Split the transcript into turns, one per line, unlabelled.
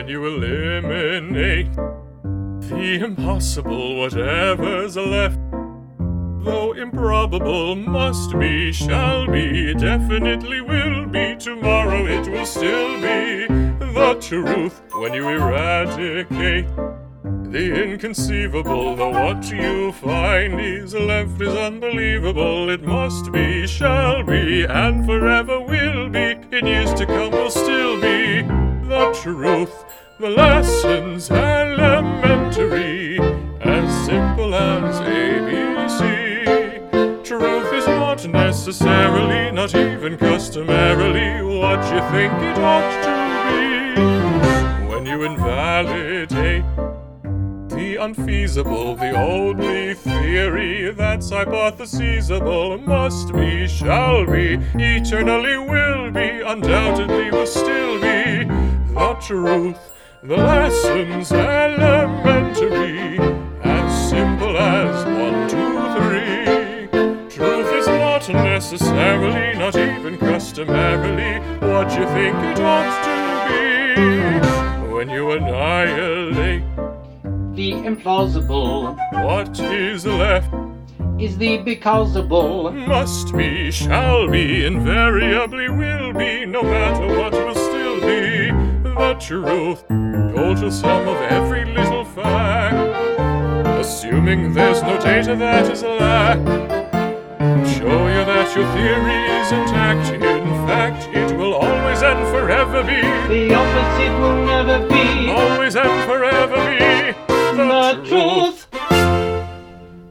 when you eliminate the impossible, whatever's left. Though improbable must be, shall be, definitely will be, tomorrow it will still be the truth when you eradicate the inconceivable. Though what you find is left is unbelievable, it must be, shall be, and forever will be, in years to come will still be the truth. The lessons elementary, as simple as ABC. Truth is not necessarily, not even customarily, what you think it ought to be. When you invalidate the unfeasible, the only theory that's hypothesizable, must be, shall be, eternally will be, undoubtedly will still be the truth. The lessons elementary, as simple as 1, 2, 3. Truth is not necessarily, not even customarily, what you think it ought to be. When you annihilate
the implausible,
what is left
is the becauseable.
Must be, shall be, invariably will be, no matter what will still be the truth. Total sum of every little fact, assuming there's no data that is a lack. Show you that your theory is intact. In fact, it will always and forever be.
The opposite will never be.
Always and forever.